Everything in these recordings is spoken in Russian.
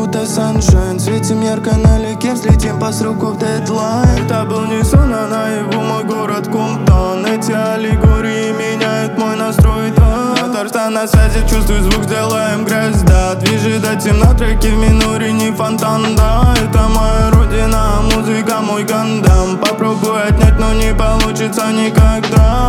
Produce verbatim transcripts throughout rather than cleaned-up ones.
будто саншайн. Светим ярко налегке, взлетим по сроку в дедлайн. Это был не сон, а наяву мой город Кумптон. Эти аллегории меняют мой настрой, да. Татарстан на связи, чувствую звук, сделаем грязь, да. Движи до темна, треки в миноре, не фонтан, да. Это моя родина, музыка мой гандам. Попробуй отнять, но не получится никогда.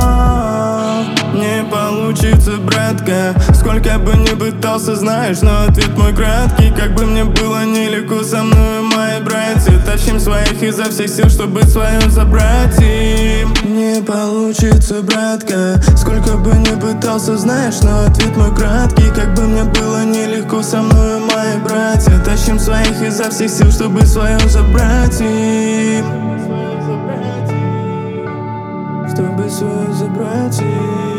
Не получится, братка. Сколько бы ни пытался, знаешь, но ответ мой краткий. Как бы мне было нелегко, со мной мои братья. Тащим своих изо всех сил, чтобы свое забрать им. Не получится, братка. Сколько бы ни пытался, знаешь, но ответ мой краткий. Как бы мне было нелегко, со мной мои братья. Тащим своих изо всех сил, чтобы свое забрать им. Чтобы свое забрать им.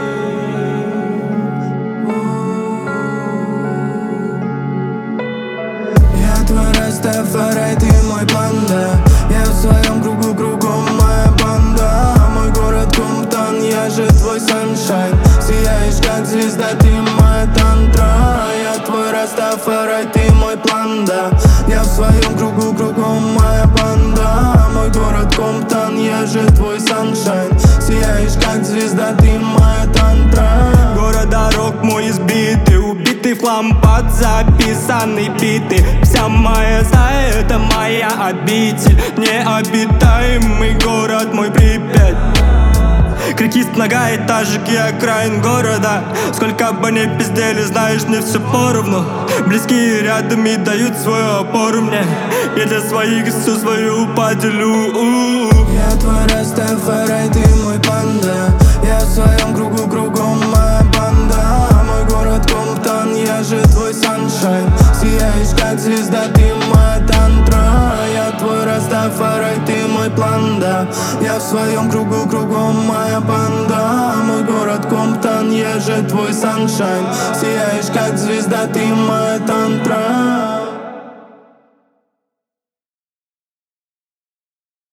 Растафарай, ты мой панда. Я в своем кругу, кругом моя банда. Мой город Кумптон, я же твой саншайн. Сияешь как звезда, ты моя тантра. Я твой Растафарай, ты мой панда. Я в своем кругу, кругом моя банда. Мой город Кумптон, я же твой саншайн. Сияешь как звезда, ты моя тантра. Город дорог мой избитый, убитый в хлам под записанный биты. Вся моя стая — это моя обитель. Необитаемый город мой Припять. Крики с многоэтажек и окраин города. Сколько бы ни пиздели, знаешь, мне все поровну. Близкие рядом и дают свою опору мне. Я для своих всю свою поделю. Я твой Растафарай, ты мой панда. Я в своем кругу, кругом моя банда. Мой город Кумптон, я же твой саншайн. Сияешь как звезда, ты моя тантра. Я твой Растафарай, ты мой панда. Я в своем кругу, кругом моя банда. Мой город Кумптон, я же твой саншайн. Сияешь как звезда, ты моя тантра.